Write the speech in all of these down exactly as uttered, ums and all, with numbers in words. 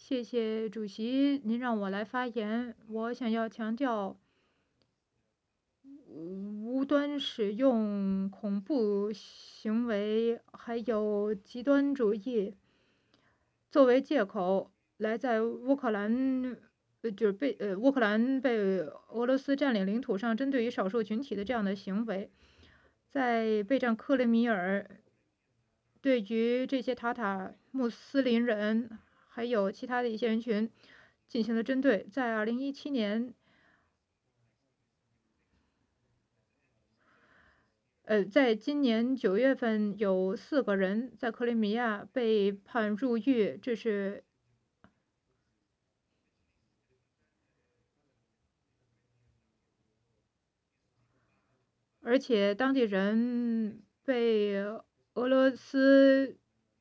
谢谢主席，您让我来发言。我想要强调，无端使用恐怖行为还有极端主义作为借口，来在乌克兰，呃，就是被呃乌克兰被俄罗斯占领领土上针对于少数群体的这样的行为，在备战克里米尔，对于这些塔塔穆斯林人还有其他的一些人群进行了针对。在二零一七年，呃，在今年九月份，有四个人在克里米亚被判入狱，这是而且当地人被俄罗斯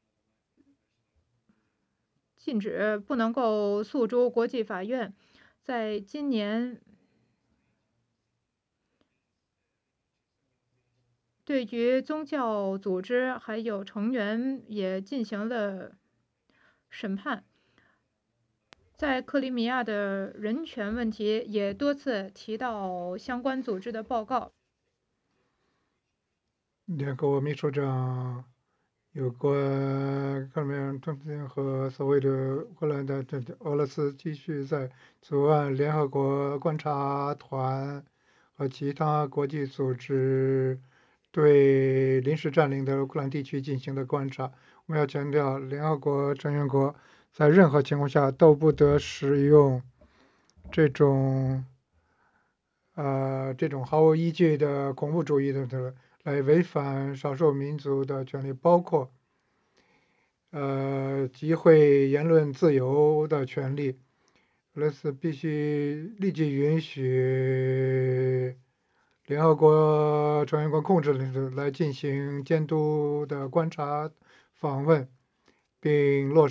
禁止不能够诉诸国际法院。在今年，对于宗教组织还有成员也进行了审判。在克里米亚的人权问题也多次提到相关组织的报告。 联合国秘书长有关克里米亚中间和所谓的乌克兰的这俄罗斯继续在阻碍联合国观察团和其他国际组织对临时占领的乌克兰地区进行的观察。我们要强调，联合国成员国在任何情况下都不得使用这种呃这种毫无依据的恐怖主义的的来违反少数民族的权利，包括呃集会言论自由的权利。俄罗斯必须立即允许联合国成员国控制领土来进行监督的观察访问，并落实。